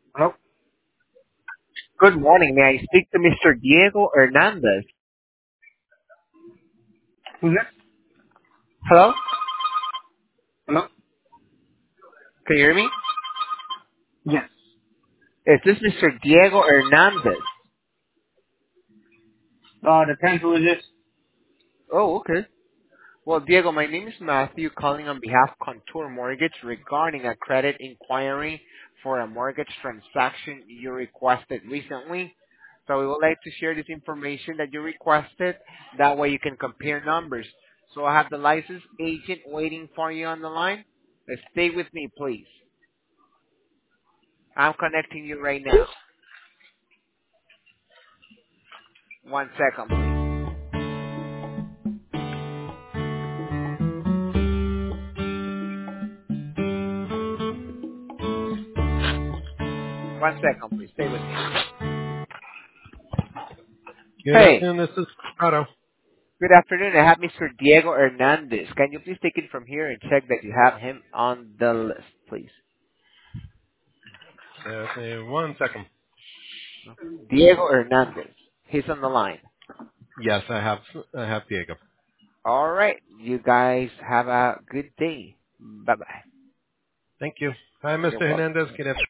Hello? Good morning. May I speak to Mr. Diego Hernandez? Who's this? Hello? Hello? Can you hear me? Yes. Is this Mr. Diego Hernandez? Depends who is this? Oh, okay. Well, Diego, my name is Matthew, calling on behalf of Contour Mortgage regarding a credit inquiry for a mortgage transaction you requested recently. So we would like to share this information that you requested. That way you can compare numbers. So I have the licensed agent waiting for you on the line. Stay with me, please. I'm connecting you right now. 1 second, please. 1 second, please. Stay with me. Good Hey, afternoon, this is Otto. good afternoon. I have Mr. Diego Hernandez. Can you please take it from here and check that you have him on the list, please? Say 1 second. Diego Hernandez. He's on the line. Yes, I have Diego. All right. You guys have a good day. Bye-bye. Thank you. Hi, You're Mr. welcome. Hernandez. Good afternoon.